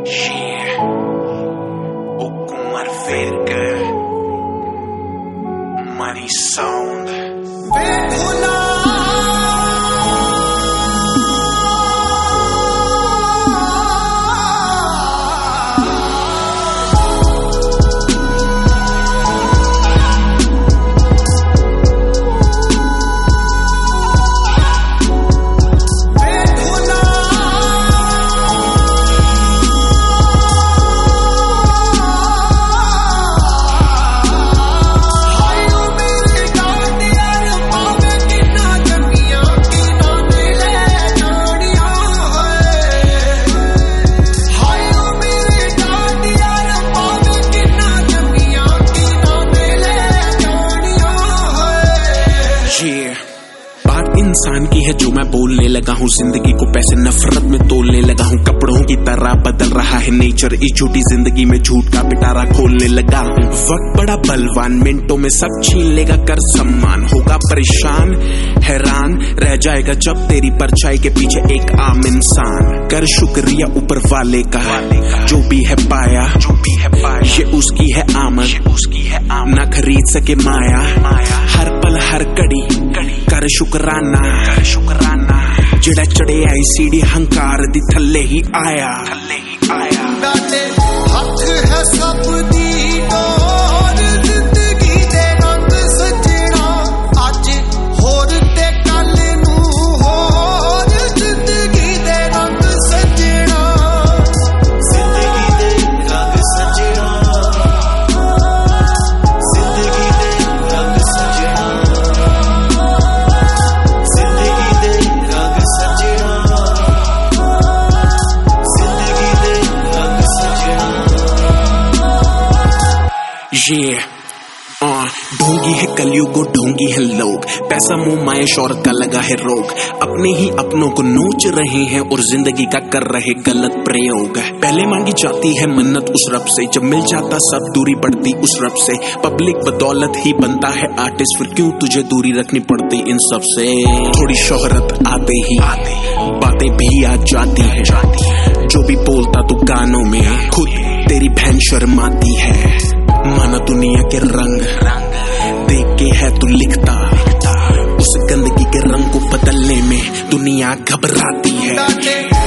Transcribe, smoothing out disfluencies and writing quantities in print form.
Yeah. O Kumar Verga Money Sound इंसान की है जो मैं बोलने लगा हूँ, जिंदगी को पैसे नफरत में तोलने लगा हूँ। कपड़ों की तरह बदल रहा है नेचर, इस झूठी जिंदगी में झूठ का पिटारा खोलने लगा हूँ। वक्त बड़ा बलवान, मिनटों में सब छीन लेगा कर सम्मान। होगा परेशान हैरान रह जाएगा जब तेरी परछाई के पीछे एक आम इंसान। कर शुक्रिया ऊपर वाले का जो भी है पाया ये उसकी है आमद, ना खरीद सके माया। हर पल हर कड़ी कर शुक्राना जेड़ा चढ़े आई सीढ़ी हंकार दी थल्ले ही आया। डाले हथ है सब दी और जिंदगी दे रंग सजना, आज होर ते कल नू होर जिंदगी दे रंग सजना। जिंदगी दे रंग सजना, जिंदगी दे रंग सजना, जिंदगी दे रंग सजना, जिंदगी दे रंग सजना। Yeah. ढोंगी है कलयुग ढोंगी है लोग, पैसा मुंह माए शौहरत का लगा है रोग। अपने ही अपनों को नोच रहे हैं और जिंदगी का कर रहे गलत प्रयोग। पहले मांगी जाती है मन्नत उस रब से, जब मिल जाता सब दूरी बढ़ती उस रब से। पब्लिक बदौलत ही बनता है आर्टिस्ट, फिर क्यों तुझे दूरी रखनी पड़ती इन सब से। थोड़ी शोहरत आते ही बातें भी आ जाती है, जो भी बोलता तू कानों में खुद तेरी बहन शर्माती है। माना दुनिया के रंग देख के है तू लिखता, उस गंदगी के रंग को बदलने में दुनिया घबराती है।